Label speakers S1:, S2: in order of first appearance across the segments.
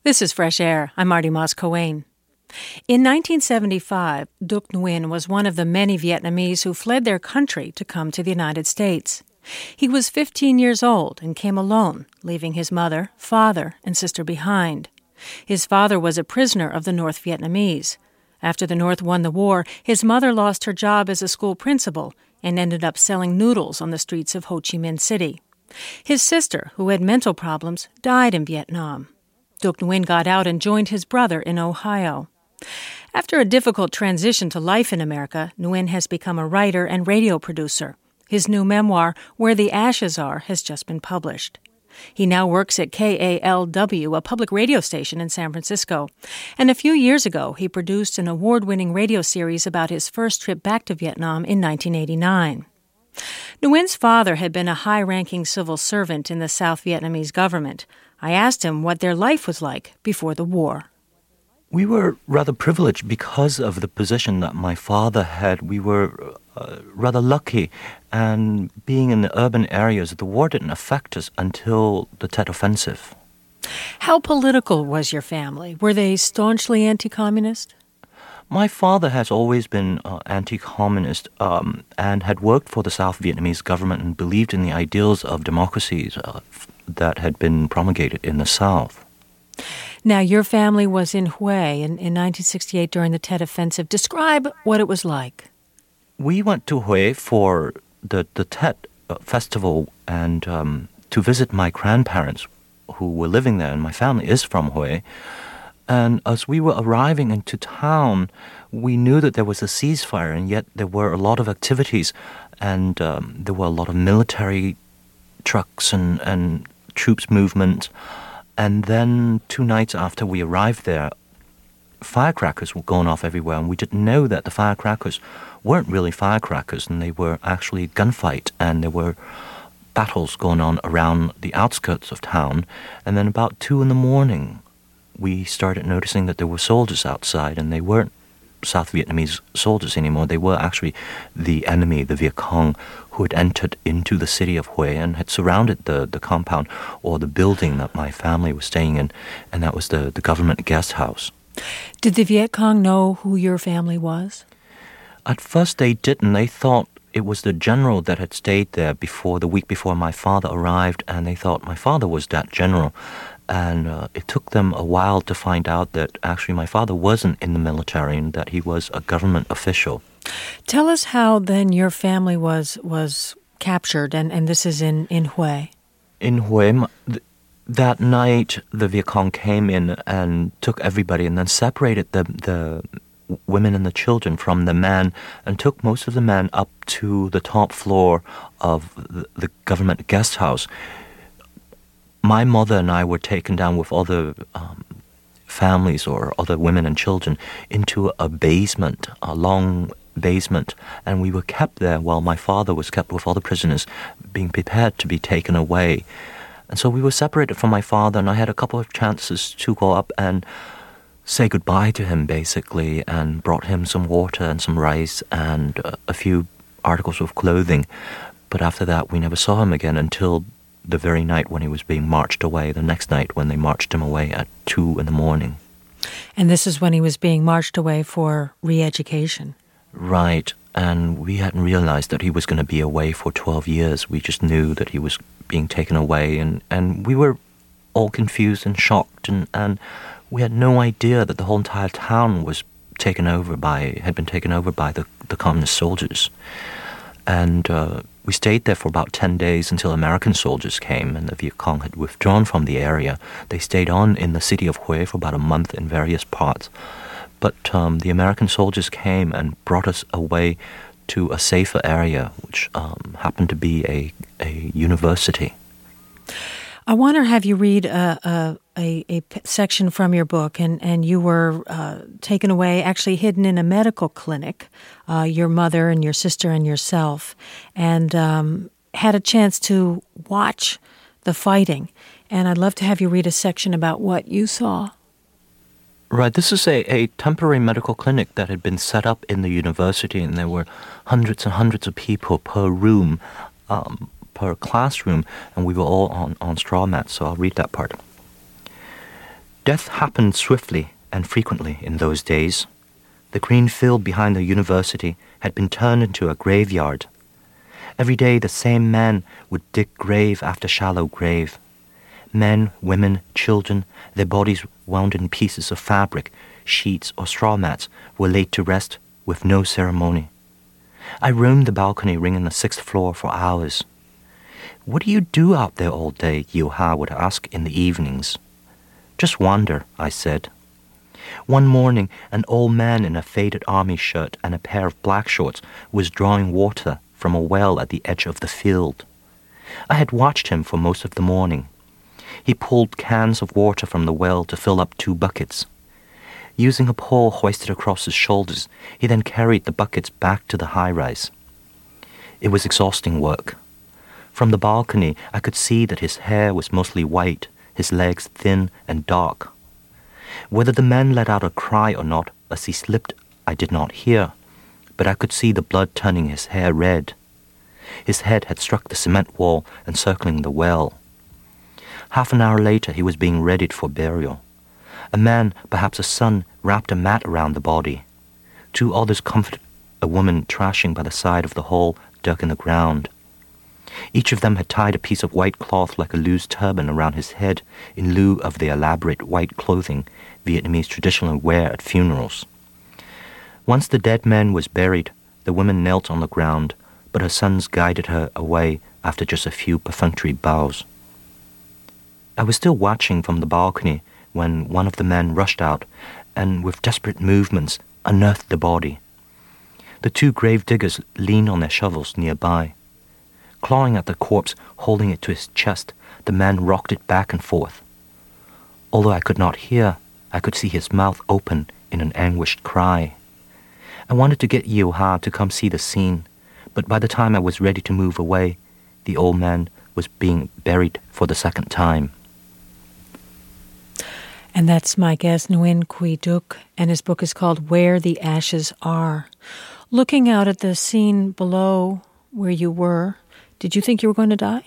S1: This is Fresh Air. I'm Marty Moss-Coane. In 1975, Duc Nguyen was one of the many Vietnamese who fled their country to come to the United States. He was 15 years old and came alone, leaving his mother, father, and sister behind. His father was a prisoner of the North Vietnamese. After the North won the war, his mother lost her job as a school principal and ended up selling noodles on the streets of Ho Chi Minh City. His sister, who had mental problems, died in Vietnam. Duc Nguyen got out and joined his brother in Ohio. After a difficult transition to life in America, Nguyen has become a writer and radio producer. His new memoir, Where the Ashes Are, has just been published. He now works at KALW, a public radio station in San Francisco. And a few years ago, he produced an award-winning radio series about his first trip back to Vietnam in 1989. Nguyen's father had been a high-ranking civil servant in the South Vietnamese government. I asked him what their life was like before the war.
S2: We were rather privileged because of the position that my father had. We were rather lucky, and being in the urban areas, the war didn't affect us until the Tet Offensive.
S1: How political was your family? Were they staunchly anti-communist?
S2: My father has always been anti-communist and had worked for the South Vietnamese government and believed in the ideals of democracies that had been promulgated in the South.
S1: Now, your family was in Hue in 1968 during the Tet Offensive. Describe what it was like.
S2: We went to Hue for the Tet festival and to visit my grandparents who were living there, and my family is from Hue. And as we were arriving into town, we knew that there was a ceasefire, and yet there were a lot of activities, and there were a lot of military trucks and troops movement. And then 2 nights after we arrived there, firecrackers were going off everywhere, and we didn't know that the firecrackers weren't really firecrackers, and they were actually gunfight, and there were battles going on around the outskirts of town. And then about 2 a.m, we started noticing that there were soldiers outside, and they weren't South Vietnamese soldiers anymore. They were actually the enemy, the Viet Cong, who had entered into the city of Hue and had surrounded the compound or the building that my family was staying in, and that was the government guest house.
S1: Did the Viet Cong know who your family was?
S2: At first they didn't. They thought it was the general that had stayed there the week before my father arrived, and they thought my father was that general. And it took them a while to find out that actually my father wasn't in the military and that he was a government official.
S1: Tell us how then your family was captured, and this is in Hue.
S2: In Hue, that night the Viet Cong came in and took everybody and then separated the women and the children from the men and took most of the men up to the top floor of the government guest house. My mother and I were taken down with other families or other women and children into a basement, a long basement, and we were kept there while my father was kept with other prisoners being prepared to be taken away. And so we were separated from my father, and I had a couple of chances to go up and say goodbye to him, basically, and brought him some water and some rice and a few articles of clothing. But after that, we never saw him again until the very night when he was being marched away, the next night when they marched him away at 2 a.m.
S1: And this is when he was being marched away for re-education.
S2: Right, and we hadn't realized that he was going to be away for 12 years. We just knew that he was being taken away, and we were all confused and shocked, and we had no idea that the whole entire town was had been taken over by the communist soldiers. And we stayed there for about 10 days until American soldiers came, and the Viet Cong had withdrawn from the area. They stayed on in the city of Hue for about a month in various parts. But the American soldiers came and brought us away to a safer area, which happened to be a university.
S1: I want to have you read a section from your book, and you were taken away, actually hidden in a medical clinic, your mother and your sister and yourself, and had a chance to watch the fighting. And I'd love to have you read a section about what you saw.
S2: Right, this is a temporary medical clinic that had been set up in the university, and there were hundreds and hundreds of people per room, per classroom, and we were all on straw mats, so I'll read that part. Death happened swiftly and frequently in those days. The green field behind the university had been turned into a graveyard. Every day the same men would dig grave after shallow grave. Men, women, children, their bodies wound in pieces of fabric, sheets or straw mats, were laid to rest with no ceremony. I roamed the balcony ring on the 6th floor for hours. "What do you do out there all day?" Yu-ha would ask in the evenings. "Just wander," I said. One morning, an old man in a faded army shirt and a pair of black shorts was drawing water from a well at the edge of the field. I had watched him for most of the morning. He pulled cans of water from the well to fill up 2 buckets. Using a pole hoisted across his shoulders, he then carried the buckets back to the high-rise. It was exhausting work. From the balcony, I could see that his hair was mostly white, his legs thin and dark. Whether the man let out a cry or not as he slipped, I did not hear, but I could see the blood turning his hair red. His head had struck the cement wall encircling the well. Half an hour later, he was being readied for burial. A man, perhaps a son, wrapped a mat around the body. 2 others comforted a woman trashing by the side of the hole dug in the ground. Each of them had tied a piece of white cloth like a loose turban around his head in lieu of the elaborate white clothing Vietnamese traditionally wear at funerals. Once the dead man was buried, the woman knelt on the ground, but her sons guided her away after just a few perfunctory bows. I was still watching from the balcony when one of the men rushed out and, with desperate movements, unearthed the body. The 2 grave diggers leaned on their shovels nearby. Clawing at the corpse, holding it to his chest, the man rocked it back and forth. Although I could not hear, I could see his mouth open in an anguished cry. I wanted to get Yu-ha to come see the scene, but by the time I was ready to move away, the old man was being buried for the 2nd time.
S1: And that's my guest, Nguyen Quy Duc, and his book is called Where the Ashes Are. Looking out at the scene below where you were, did you think you were going to die?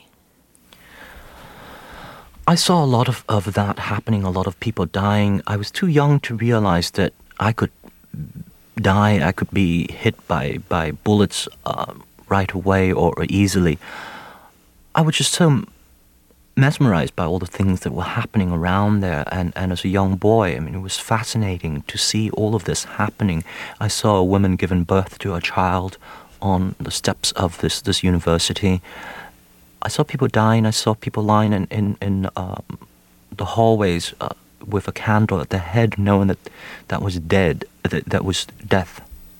S2: I saw a lot of that happening, a lot of people dying. I was too young to realize that I could die, I could be hit by bullets right away or easily. I was just so mesmerized by all the things that were happening around there, and as a young boy, I mean, it was fascinating to see all of this happening. I saw a woman giving birth to a child on the steps of this university. I saw people dying. I saw people lying in the hallways with a candle at their head, knowing that was dead, that was death.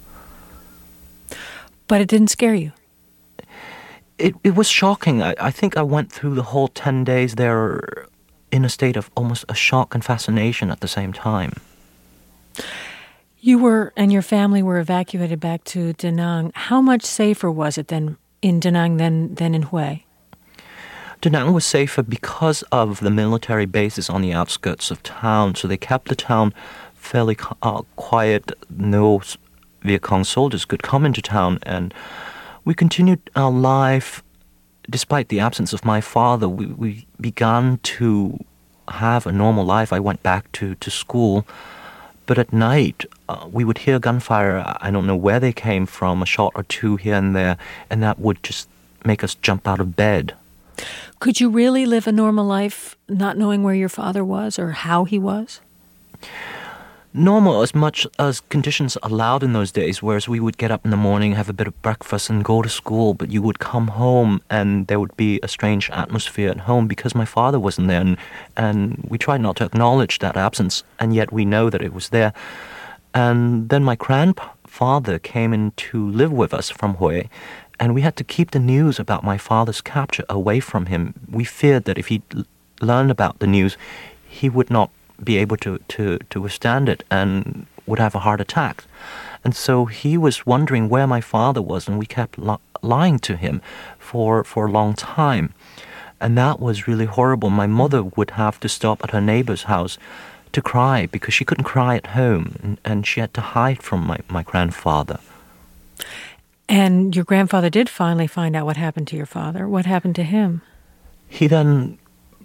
S1: But it didn't scare you?
S2: It was shocking. I think I went through the whole 10 days there in a state of almost a shock and fascination at the same time.
S1: You were and your family were evacuated back to Da Nang. How much safer was it then in Da Nang than in Hue?
S2: Da Nang was safer because of the military bases on the outskirts of town, so they kept the town fairly quiet. No Viet Cong soldiers could come into town, and we continued our life despite the absence of my father. We began to have a normal life. I went back to school, but at night we would hear gunfire. I don't know where they came from, a shot or 2 here and there, and that would just make us jump out of bed.
S1: Could you really live a normal life not knowing where your father was or how he was?
S2: Normal as much as conditions allowed in those days, whereas we would get up in the morning, have a bit of breakfast and go to school, but you would come home and there would be a strange atmosphere at home because my father wasn't there, and we tried not to acknowledge that absence, and yet we know that it was there. And then my grandfather came in to live with us from Hue, and we had to keep the news about my father's capture away from him. We feared that if he learned about the news, he would not be able to withstand it and would have a heart attack. And so he was wondering where my father was, and we kept lying to him for a long time. And that was really horrible. My mother would have to stop at her neighbor's house to cry because she couldn't cry at home, and she had to hide from my grandfather.
S1: And your grandfather did finally find out what happened to your father. What happened to him?
S2: He then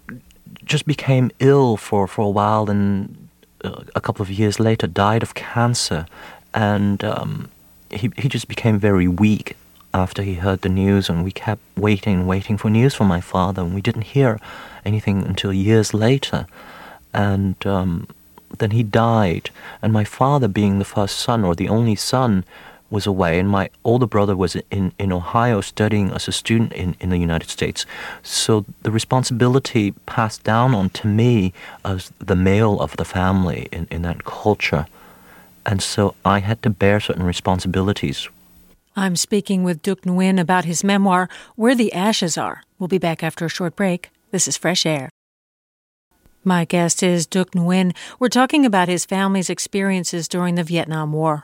S2: just became ill for a while, and a couple of years later died of cancer. And he just became very weak after he heard the news, and we kept waiting for news from my father, and we didn't hear anything until years later. And then he died, and my father, being the first son, or the only son, was away, and my older brother was in Ohio studying as a student in the United States. So the responsibility passed down on to me as the male of the family in that culture. And so I had to bear certain responsibilities.
S1: I'm speaking with Duc Nguyen about his memoir, Where the Ashes Are. We'll be back after a short break. This is Fresh Air. My guest is Duc Nguyen. We're talking about his family's experiences during the Vietnam War.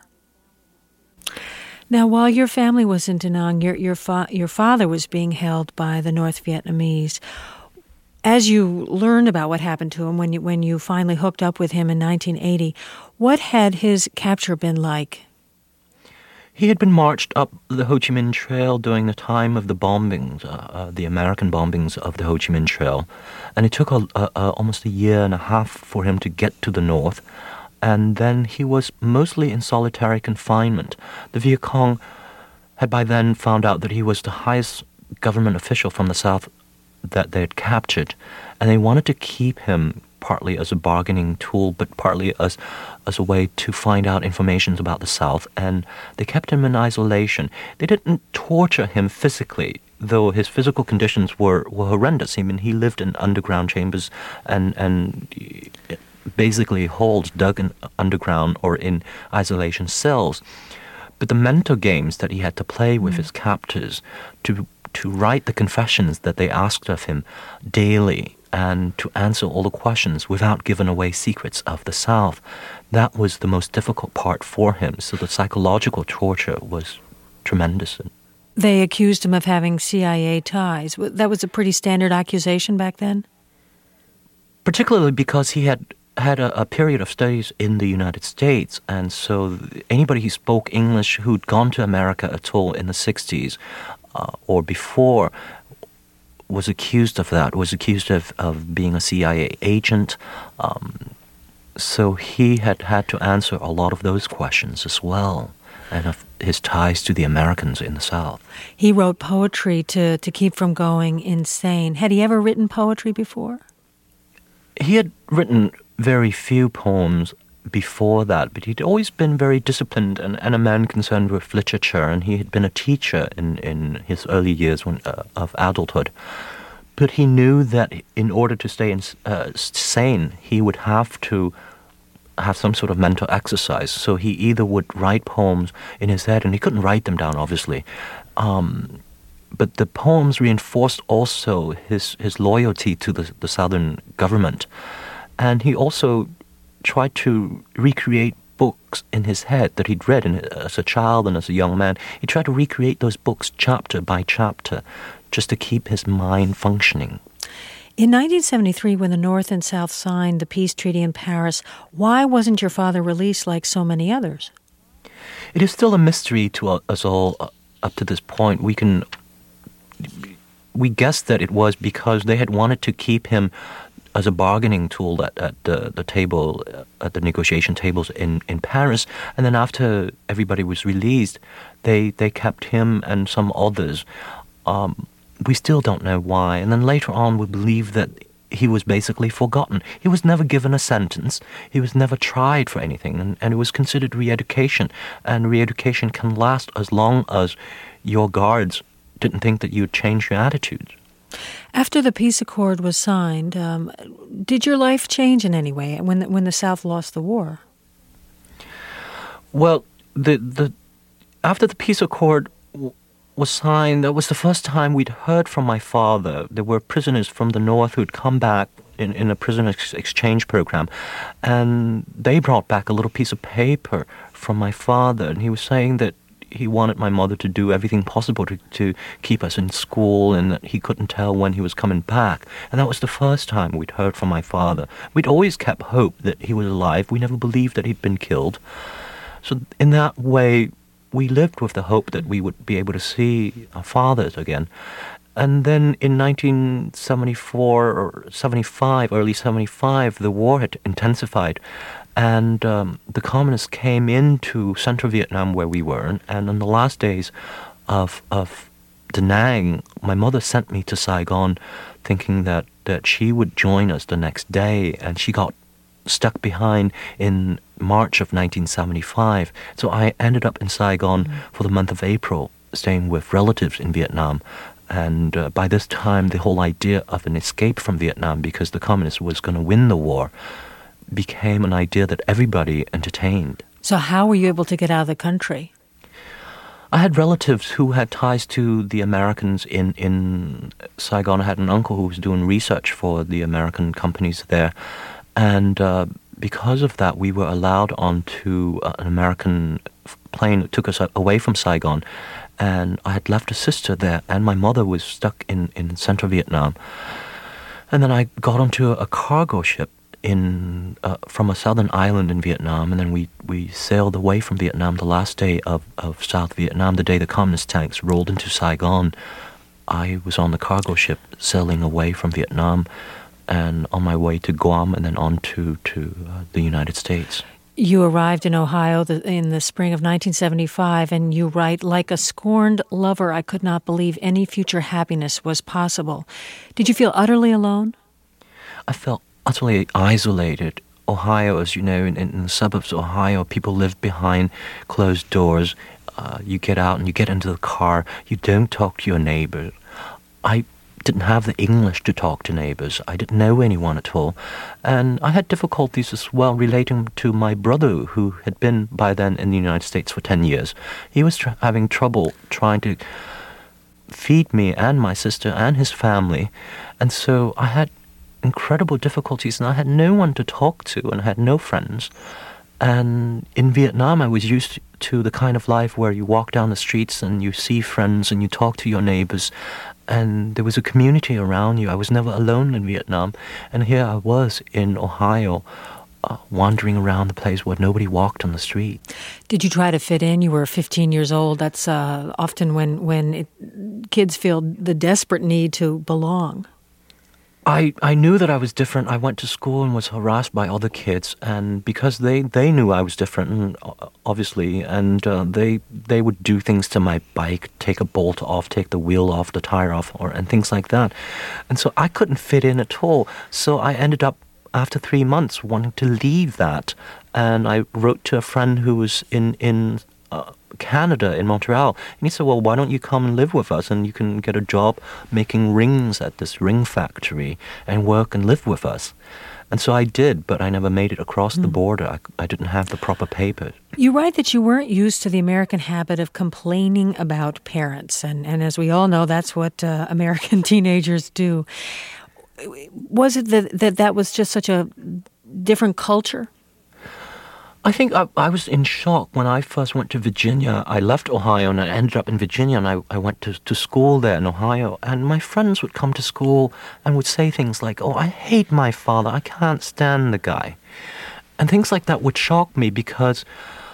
S1: Now, while your family was in Da Nang, your father was being held by the North Vietnamese. As you learned about what happened to him when you finally hooked up with him in 1980, what had his capture been like?
S2: He had been marched up the Ho Chi Minh Trail during the time of the bombings, the American bombings of the Ho Chi Minh Trail, and it took almost a year and a half for him to get to the north. And then he was mostly in solitary confinement. The Viet Cong had by then found out that he was the highest government official from the South that they had captured, and they wanted to keep him partly as a bargaining tool, but partly as a way to find out information about the South, and they kept him in isolation. They didn't torture him physically, though his physical conditions were horrendous. I mean, he lived in underground chambers and basically holes dug in underground or in isolation cells. But the mental games that he had to play with his captors to write the confessions that they asked of him daily and to answer all the questions without giving away secrets of the South, that was the most difficult part for him. So the psychological torture was tremendous.
S1: They accused him of having CIA ties. That was a pretty standard accusation back then?
S2: Particularly because he had a period of studies in the United States, and so anybody who spoke English who'd gone to America at all in the 60s or before was accused of that, was accused of being a CIA agent. So he had to answer a lot of those questions as well, and of his ties to the Americans in the South.
S1: He wrote poetry to keep from going insane. Had he ever written poetry before?
S2: He had written very few poems before that, but he'd always been very disciplined and a man concerned with literature, and he had been a teacher in his early years of adulthood. But he knew that in order to stay sane, he would have to have some sort of mental exercise. So he either would write poems in his head, and he couldn't write them down, obviously, but the poems reinforced also his loyalty to the Southern government. And he also tried to recreate books in his head that he'd read as a child and as a young man. He tried to recreate those books chapter by chapter just to keep his mind functioning.
S1: In 1973, when the North and South signed the peace treaty in Paris, why wasn't your father released like so many others?
S2: It is still a mystery to us all up to this point. We guess that it was because they had wanted to keep him as a bargaining tool at the table, at the negotiation tables in Paris. And then after everybody was released, they kept him and some others. We still don't know why. And then later on, we believe that he was basically forgotten. He was never given a sentence. He was never tried for anything. And it was considered re-education. And re-education can last as long as your guards didn't think that you'd change your attitudes.
S1: After the peace accord was signed, did your life change in any way when the South lost the war?
S2: Well, after the peace accord was signed, that was the first time we'd heard from my father. There were prisoners from the North who'd come back in a prisoner exchange program, and they brought back a little piece of paper from my father, and he was saying that he wanted my mother to do everything possible to keep us in school, and that he couldn't tell when he was coming back. And that was the first time we'd heard from my father. We'd always kept hope that he was alive. We never believed that he'd been killed. So in that way, we lived with the hope that we would be able to see our fathers again. And then in 1974 or 75, early 75, the war had intensified. And the communists came into central Vietnam where we were. And on the last days of Da Nang, my mother sent me to Saigon thinking that she would join us the next day. And she got stuck behind in March of 1975. So I ended up in Saigon for the month of April, staying with relatives in Vietnam. And by this time, the whole idea of an escape from Vietnam, because the communists was going to win the war, became an idea that everybody entertained.
S1: So how were you able to get out of the country?
S2: I had relatives who had ties to the Americans in Saigon. I had an uncle who was doing research for the American companies there. And because of that, we were allowed onto an American plane that took us away from Saigon. And I had left a sister there, and my mother was stuck in central Vietnam. And then I got onto a cargo ship from a southern island in Vietnam, and then we sailed away from Vietnam the last day of South Vietnam, the day the communist tanks rolled into Saigon. I was on the cargo ship sailing away from Vietnam and on my way to Guam and then on to the United States.
S1: You arrived in Ohio in the spring of 1975, and you write, "Like a scorned lover, I could not believe any future happiness was possible." Did you feel utterly alone?
S2: I felt utterly isolated. Ohio, as you know, in the suburbs of Ohio, people live behind closed doors. You get out and you get into the car. You don't talk to your neighbor. I didn't have the English to talk to neighbors. I didn't know anyone at all. And I had difficulties as well relating to my brother, who had been by then in the United States for 10 years. He was having trouble trying to feed me and my sister and his family. And so I had incredible difficulties, and I had no one to talk to, and I had no friends. And in Vietnam, I was used to the kind of life where you walk down the streets and you see friends and you talk to your neighbors, and there was a community around you. I was never alone in Vietnam. And here I was in Ohio, wandering around the place where nobody walked on the street.
S1: Did you try to fit in? You were 15 years old. That's often when kids feel the desperate need to belong.
S2: I knew that I was different. I went to school and was harassed by other kids, and because they knew I was different, and obviously, and they would do things to my bike, take a bolt off, take the wheel off, the tire off, and things like that. And so I couldn't fit in at all. So I ended up, after 3 months, wanting to leave that. And I wrote to a friend who was in Canada, in Montreal, and he said, "Well, why don't you come and live with us, and you can get a job making rings at this ring factory and work and live with us." And so I did, but I never made it across the border. I didn't have the proper papers.
S1: You write that you weren't used to the American habit of complaining about parents, and as we all know, that's what American teenagers do. Was it that was just such a different culture?
S2: I think I was in shock when I first went to Virginia. I left Ohio and I ended up in Virginia, and I went to school there in Ohio. And my friends would come to school and would say things like, "Oh, I hate my father. I can't stand the guy." And things like that would shock me because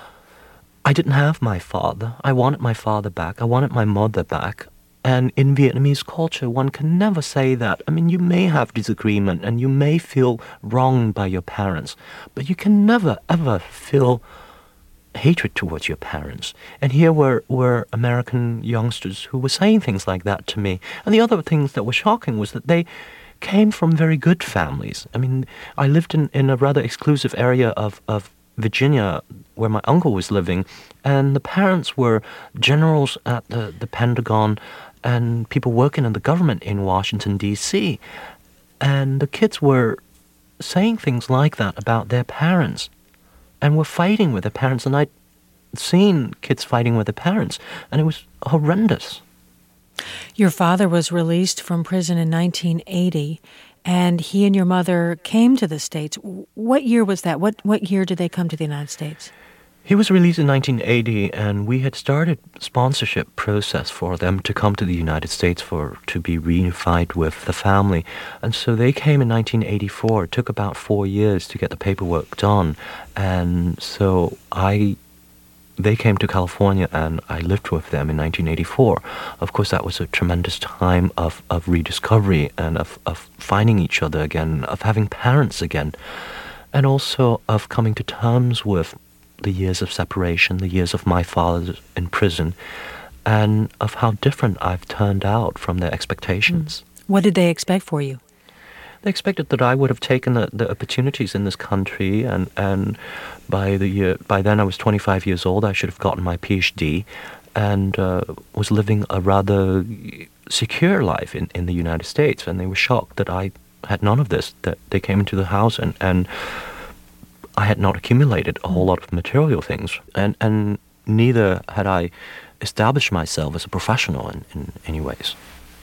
S2: I didn't have my father. I wanted my father back. I wanted my mother back. And in Vietnamese culture, one can never say that. I mean, you may have disagreement and you may feel wronged by your parents, but you can never, ever feel hatred towards your parents. And here were American youngsters who were saying things like that to me. And the other things that were shocking was that they came from very good families. I mean, I lived in a rather exclusive area of Virginia where my uncle was living, and the parents were generals at the Pentagon and people working in the government in Washington, D.C. And the kids were saying things like that about their parents and were fighting with their parents. And I'd seen kids fighting with their parents, and it was horrendous.
S1: Your father was released from prison in 1980, and he and your mother came to the States. What year was that? What year did they come to the United States?
S2: He was released in 1980, and we had started sponsorship process for them to come to the United States to be reunified with the family. And so they came in 1984. It took about 4 years to get the paperwork done. And so I they came to California and I lived with them in 1984. Of course, that was a tremendous time of rediscovery and of finding each other again, of having parents again, and also of coming to terms with the years of separation, the years of my father in prison, and of how different I've turned out from their expectations.
S1: What did they expect for you?
S2: They expected that I would have taken the opportunities in this country, and by then I was 25 years old. I should have gotten my PhD, and was living a rather secure life in the United States. And they were shocked that I had none of this. That they came into the house and I had not accumulated a whole lot of material things, and neither had I established myself as a professional in any ways.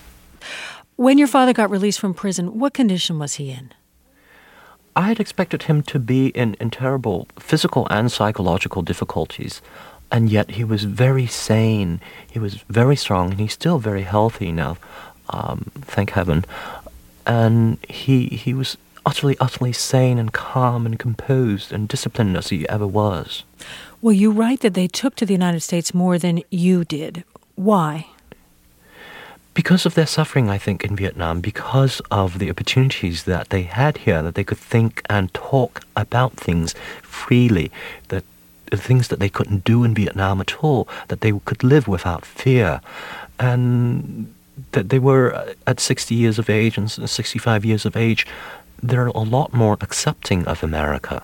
S1: When your father got released from prison, what condition was he in?
S2: I had expected him to be in terrible physical and psychological difficulties, and yet he was very sane, he was very strong, and he's still very healthy now, thank heaven. And he was utterly sane and calm and composed and disciplined as he ever was.
S1: Well, you write that they took to the United States more than you did. Why?
S2: Because of their suffering, I think, in Vietnam, because of the opportunities that they had here, that they could think and talk about things freely, that the things that they couldn't do in Vietnam at all, that they could live without fear, and that they were at 60 years of age and 65 years of age, they're a lot more accepting of America.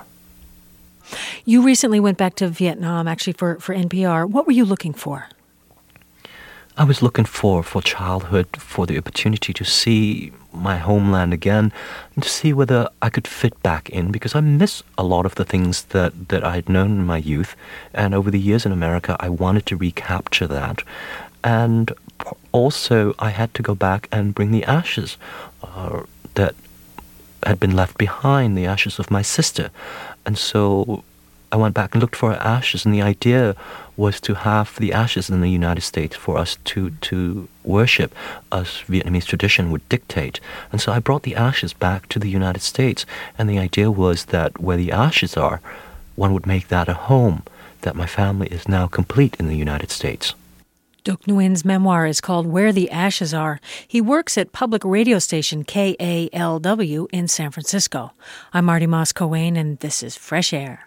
S1: You recently went back to Vietnam, actually, for NPR. What were you looking for?
S2: I was looking for childhood, for the opportunity to see my homeland again, and to see whether I could fit back in, because I miss a lot of the things that I had known in my youth, and over the years in America, I wanted to recapture that. And also, I had to go back and bring the ashes that had been left behind, the ashes of my sister. And so I went back and looked for her ashes, and the idea was to have the ashes in the United States for us to worship as Vietnamese tradition would dictate. And so I brought the ashes back to the United States, and the idea was that where the ashes are, one would make that a home, that my family is now complete in the United States.
S1: Duc Nguyen's memoir is called Where the Ashes Are. He works at public radio station KALW in San Francisco. I'm Marty Moss-Coane, and this is Fresh Air.